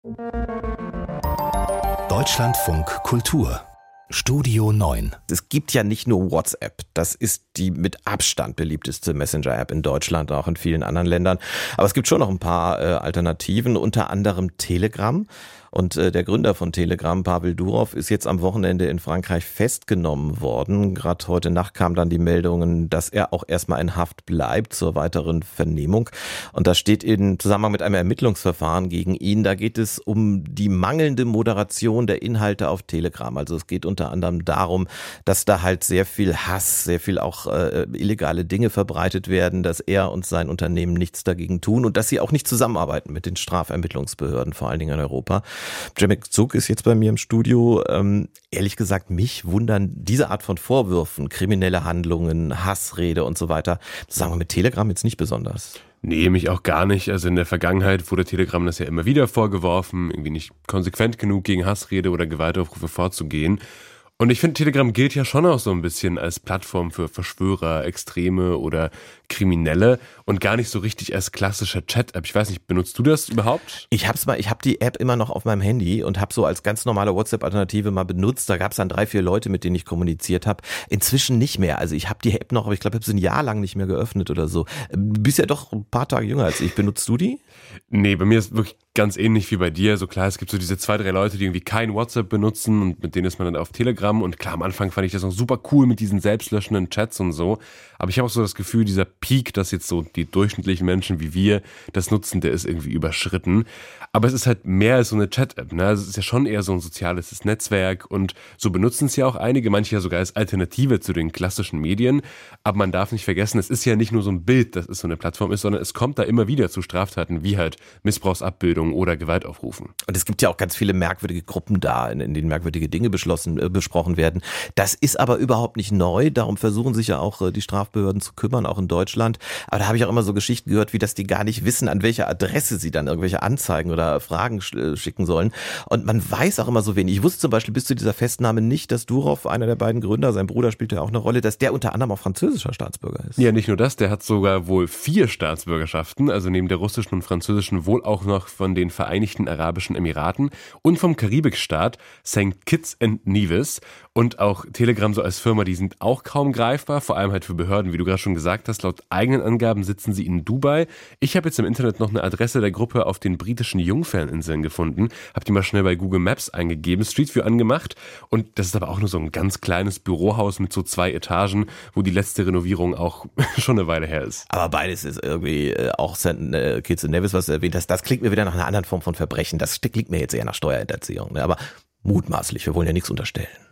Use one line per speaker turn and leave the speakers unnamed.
Deutschlandfunk Kultur Studio 9.
Es gibt ja nicht nur WhatsApp, das ist die mit Abstand beliebteste Messenger-App in Deutschland, auch in vielen anderen Ländern. Aber es gibt schon noch ein paar Alternativen, unter anderem Telegram. Und der Gründer von Telegram, Pavel Durov, ist jetzt am Wochenende in Frankreich festgenommen worden. Gerade heute Nacht kamen dann die Meldungen, dass er auch erstmal in Haft bleibt zur weiteren Vernehmung. Und das steht in Zusammenhang mit einem Ermittlungsverfahren gegen ihn. Da geht es um die mangelnde Moderation der Inhalte auf Telegram. Also es geht unter anderem darum, dass da halt sehr viel Hass, sehr viel auch illegale Dinge verbreitet werden, dass er und sein Unternehmen nichts dagegen tun und dass sie auch nicht zusammenarbeiten mit den Strafermittlungsbehörden, vor allen Dingen in Europa. Cemik Zug ist jetzt bei mir im Studio. Ehrlich gesagt, mich wundern diese Art von Vorwürfen, kriminelle Handlungen, Hassrede und so weiter, das sagen wir mit Telegram jetzt nicht besonders.
Nee, mich auch gar nicht. Also in der Vergangenheit wurde Telegram das ja immer wieder vorgeworfen, irgendwie nicht konsequent genug gegen Hassrede oder Gewaltaufrufe vorzugehen. Und ich finde, Telegram gilt ja schon auch so ein bisschen als Plattform für Verschwörer, Extreme oder Kriminelle und gar nicht so richtig als klassischer Chat-App. Ich weiß nicht, benutzt du das überhaupt?
Ich habe die App immer noch auf meinem Handy und habe so als ganz normale WhatsApp-Alternative mal benutzt. Da gab es dann 3-4 Leute, mit denen ich kommuniziert habe. Inzwischen nicht mehr. Also ich habe die App noch, aber ich glaube, ich habe sie ein Jahr lang nicht mehr geöffnet oder so. Du bist ja doch ein paar Tage jünger als ich. Benutzt du die?
Nee, bei mir ist wirklich ganz ähnlich wie bei dir. So klar, es gibt so diese 2-3 Leute, die irgendwie kein WhatsApp benutzen und mit denen ist man dann auf Telegram. Und klar, am Anfang fand ich das noch super cool mit diesen selbstlöschenden Chats und so. Aber ich habe auch so das Gefühl, dieser Peak, dass jetzt so die durchschnittlichen Menschen wie wir das nutzen, der ist irgendwie überschritten. Aber es ist halt mehr als so eine Chat-App, ne? Also es ist ja schon eher so ein soziales Netzwerk und so benutzen es ja auch einige, manche ja sogar als Alternative zu den klassischen Medien. Aber man darf nicht vergessen, es ist ja nicht nur so ein Bild, dass es so eine Plattform ist, sondern es kommt da immer wieder zu Straftaten wie halt Missbrauchsabbildung oder Gewaltaufrufen.
Und es gibt ja auch ganz viele merkwürdige Gruppen da, in denen merkwürdige Dinge besprochen werden. Das ist aber überhaupt nicht neu, darum versuchen sich ja auch die Strafbehörden zu kümmern, auch in Deutschland. Aber da habe ich auch immer so Geschichten gehört, wie dass die gar nicht wissen, an welcher Adresse sie dann irgendwelche Anzeigen oder Fragen schicken sollen. Und man weiß auch immer so wenig. Ich wusste zum Beispiel bis zu dieser Festnahme nicht, dass Durov, einer der beiden Gründer, sein Bruder spielt ja auch eine Rolle, dass der unter anderem auch französischer Staatsbürger ist.
Ja, nicht nur das, der hat sogar wohl 4 Staatsbürgerschaften, also neben der russischen und französischen wohl auch noch von den Vereinigten Arabischen Emiraten und vom Karibikstaat St. Kitts and Nevis. Und auch Telegram so als Firma, die sind auch kaum greifbar, vor allem halt für Behörden, wie du gerade schon gesagt hast. Laut eigenen Angaben sitzen sie in Dubai. Ich habe jetzt im Internet noch eine Adresse der Gruppe auf den britischen Jungferninseln gefunden, habe die mal schnell bei Google Maps eingegeben, Street View angemacht und das ist aber auch nur so ein ganz kleines Bürohaus mit so 2 Etagen, wo die letzte Renovierung auch schon eine Weile her ist.
Aber beides ist irgendwie auch St. Kitts and Nevis, was du erwähnt hast, das klingt mir wieder nach einer anderen Form von Verbrechen. Das klingt mir jetzt eher nach Steuerhinterziehung, ne? Aber mutmaßlich, wir wollen ja nichts unterstellen.